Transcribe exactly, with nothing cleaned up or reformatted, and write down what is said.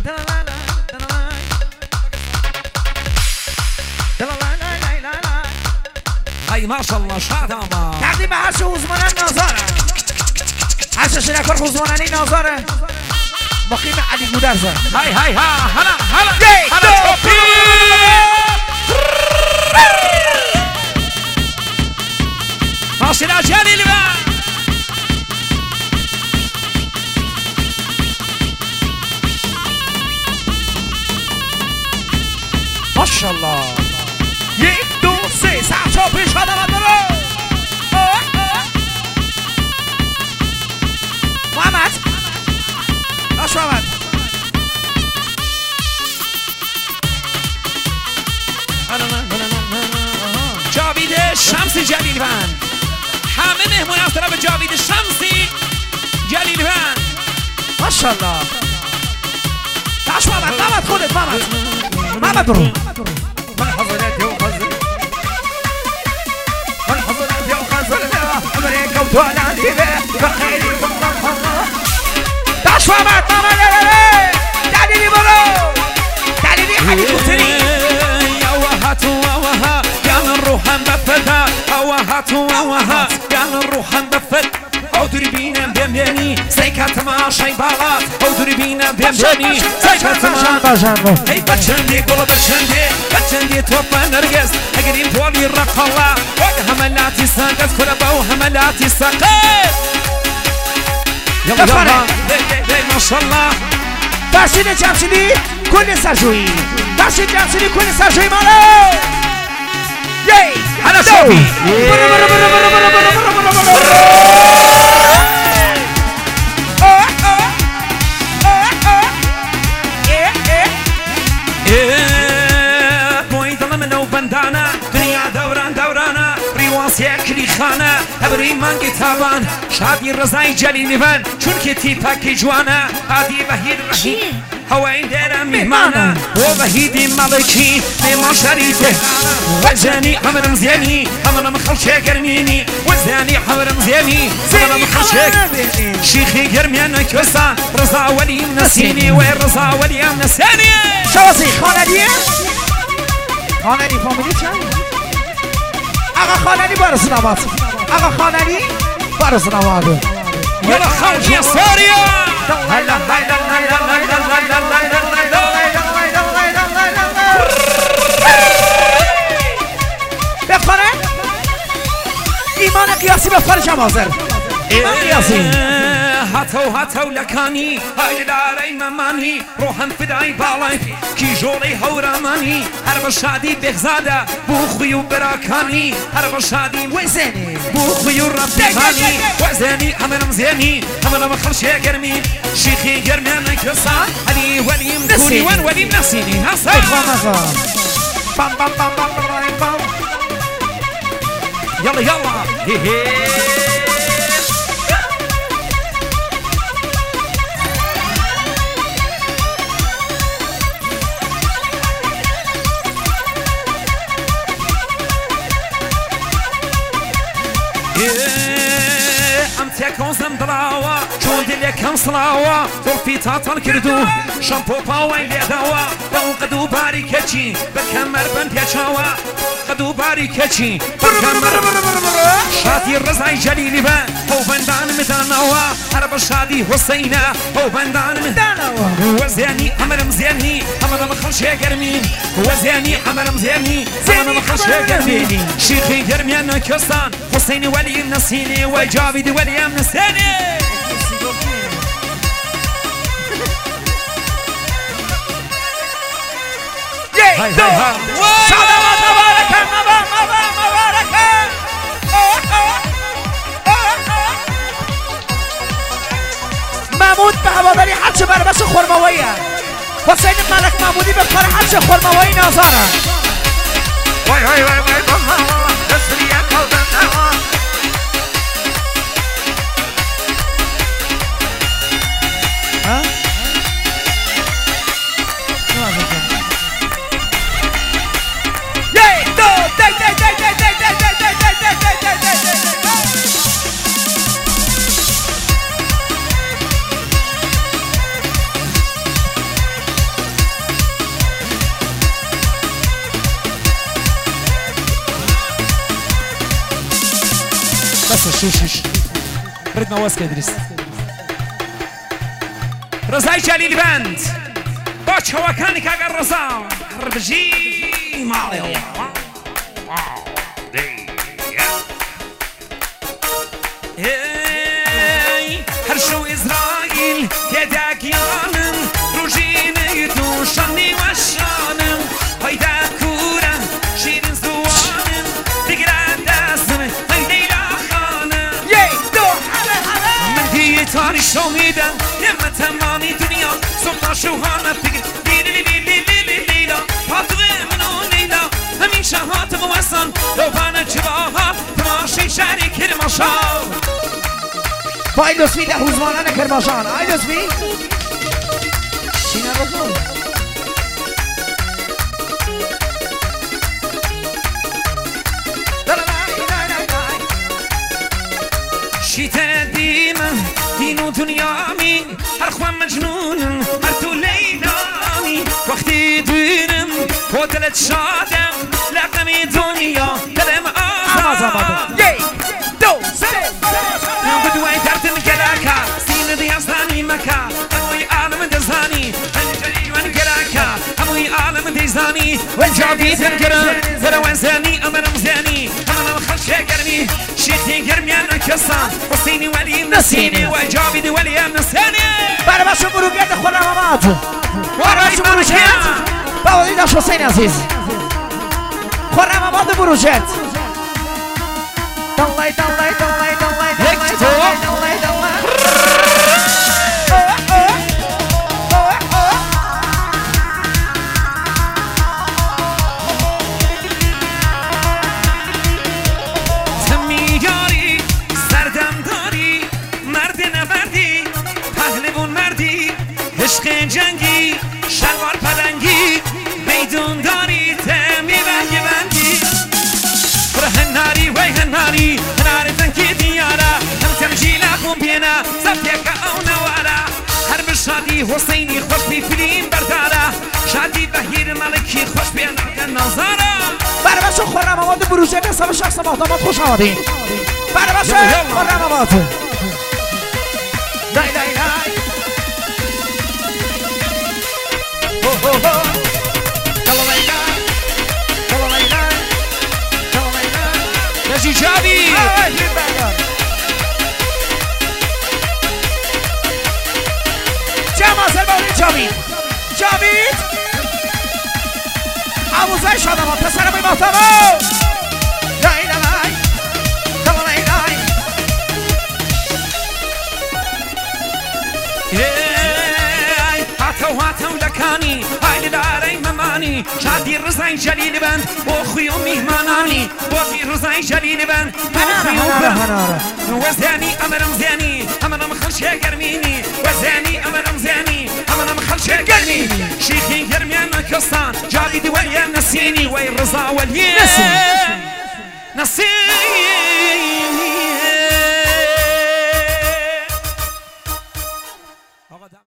ای ماشالله شاداما تقدیم به هرچه حوزمانن نازاره هرچه شنکار حوزماننی نازاره مقیم علی گودرزه های های ها هلا هلا هلا توپی ماشینا جلیل با ماشالله یک دو سه سه چهار پیش قدم برو محمد باش محمد جاوید شمسی جلیلوند همه مهمون از طرف جاوید شمسی جلیلوند ماشالله باش محمد محمد خودت محمد محمد برو من حضرت يوم خزر من حضرت يوم خزر أمريكا وتولى ليبيا بخيري باش محمد محمد تعالي لي برو تعالي لي حبيبي كوتري يا وهات وها يا من روحا مبفتا وهات وها يا من روحا مبفت أودري بينا بيمبيني سيكات ما شاي بالات أودري بينا بيمبيني سيكات ما هي بچندي قول بچندي بچندي توفى نرجس أقريم تولي الرقالة هملاتي ساقت كربا وهملاتي ساقت يلا يلا ما شاء الله باشید جمشیدی کل سرجویی باشید جمشیدی کل سرجویی مالو یی هلا شوفي برو برو برو برو برو برو برو برو برو بوي ظلم لو بندانا دنيا دوران دورانا ريواسي كلي خانه ابري من كتابان شادي رزاي جليل فن چون كتي باكي جوانا هادي بهير رحيم هواين دير مهمانا وبهيدي ملكي بما شريته وزاني عمر مزياني عمر مخلشي قرميني وزاني عمر مزياني عمر مخلشي شيخي قرميانا كوسا رضا ولي نسيني وين رضا ولي نسيني شوازی خانلیه؟ خانلی فامیلی چند؟ آقا خانلی بارس نماد آقا خانلی بارس نماد يلا خرج يا سوريا هلا هلا هلا هلا بخوره ایمان قیاسی بخوره شمازر ایمان قیاسی هاتو هاتو لكاني هاي داري مماني روحن فداي بالاي كي جولي هوراماني هرب شادي بغزادة بوخي وبراكاني هرب شادي وزني بوخي ورباني وزني همنا مزياني همنا مخلشي قرمي شيخي قرمي انا كسا علي ولي مكوني وين ولي منسيني هسا بام بام بام بام بام يلا يلا هي هي ام تكون دلاوة شون دلي كم صلاوة في تاطل كردو شامبو باوين لدوا دو قدو باري كتشي بكمر بن بيشاوا قدو باري كتشي بكمر شادي الرزاي جليلي با هو بندان مدانوا هرب شادي حسينا هو بندان مدانوا وزياني عمر مزياني عمر مخلشي قرمين وزياني عمر مزياني عمر مخلشي قرمين شيخي قرميانا كستان حسيني ولي نسيني وجاويد ولي نسيني هاي هاي هاي سلامات مباركة مباركة محمود به هواداری حج بربش خرمویه حسین ملک محمودی به فرحج خرموی نازاره وای وای وای وای تسلیه کردن ها بس شوشش رد مواز كدرس رزاي جليل بند باش هو كان كاغر رزا ربجي مالي هرشو إسرائيل كداك يانم روجيني دوشاني وشانم هيدا كورا شيرين زوانم تقرا داسم هيدي لا خانم يدو حلا حلا من دي تاني شوميدا يما تمامي دنيا سلطة شوهانا فكر ليلي ليلي ليلي ليلا فاطغي منو ليلا همين شهات موصن لو بانا جباها تماشي شاري كرمشان Fai lo sfida Huzmanana Kerbajan. Hai lo sfida? Sina Rozon. شتاء ديما دينو دنيامي هرخوان مجنون هرتو ليلامي وقتي دينم ودلت شادم لقمي دنيا دلم آخر يي دو سي بدوي دردن كلاكا سين ديازاني مكا أموي عالم دزاني الجليل وان كلاكا أموي عالم دزاني والجابي تنكرم فلوان زاني أمرم زاني أمرم خلشة قرمي شيخي قرمي أنا كسان وصيني ولي نسيني والجابي دي ولي نسيني بارا باشو مروقات خورا ماماتو بارا باشو مروقات باولي داش حسين عزيز خورا ماماتو مروقات طلعي طلعي طلعي طلعي هيك تو سمي جاري سردم داری مرد نبردی پهلوان مردی عشق جنگی شلوار پلنگی میدون داری تمی بنگی بندی هناري وي هناري هناري تنكي ديارا هم تمشي لكم بينا زبيك او نوارا هرب الشادي حسيني خوش بي فيلم بردارا شادي بهير ملكي خوش بي نظارا برباشو خورا مواد بروجه حساب شخص محتمات خوش آمدین برباشو خورا مواد لای لای لای هو هو هو کلا لای لای کلا لای لای نجي جابي جامع سلباوی جاوید جاوید آموزای شادمان پسر بی محتوا لای لای لای لای هاتو هاتو لكاني هاي لداري مماني شادي رزاي جليل بند وخيوم مهماناني وفي رزاي جليل بند هنارا وزاني أمرم زاني أمرم خلشة قرميني وزاني أمرم زاني أمرم خلشة قرميني شيخي قرميانا كسان جابي دوليا نسيني وين رزا وليا نسيني